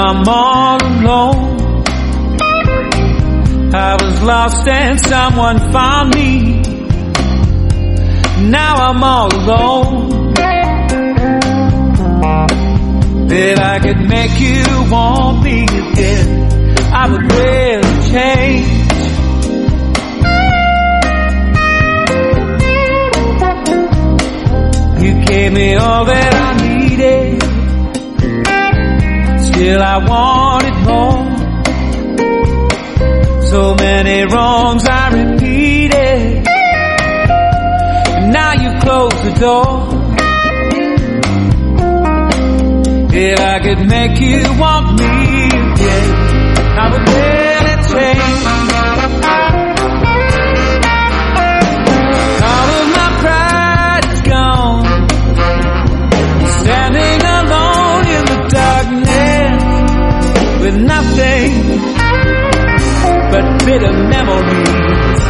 I'm all alone. I was lost and someone found me. Now I'm all alone. If I could make you want me again, I would really change. You gave me all that I needed. Still I wanted more. So many wrongs I repeated, and now you closed the door. If I could make you want me again, I would really change. All of my pride is gone, standing alone in the darkness with nothing but bitter memories.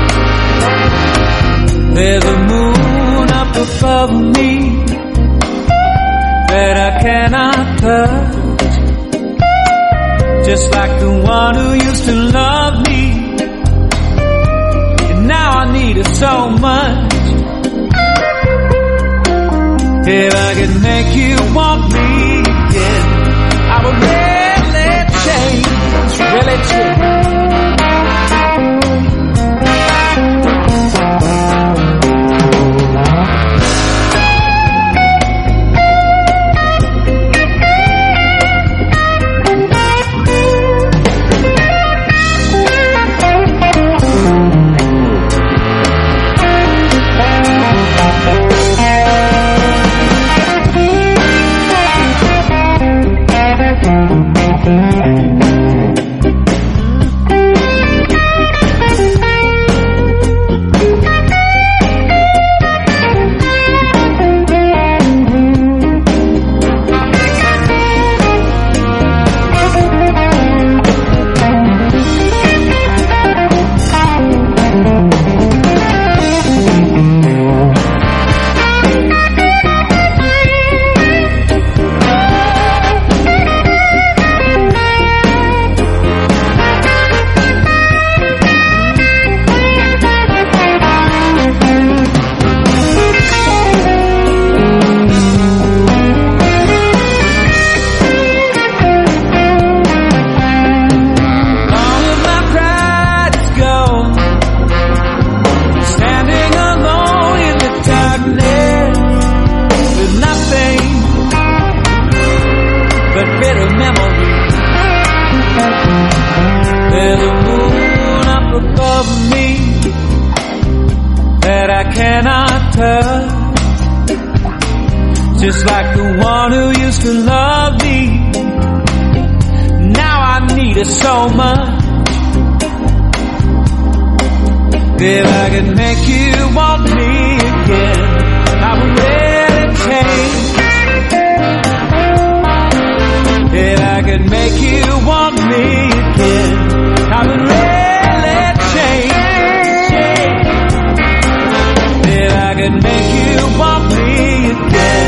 There's a moon up above me that I cannot touch, just like the one who used to love me, and now I need her so much. If I could make you want me again, I would really change, really change. Just like the one who used to love me, now I need her so much. If I could make you want me again, I would really change. If I could make you want me again, I would really change. If I could make you want me again.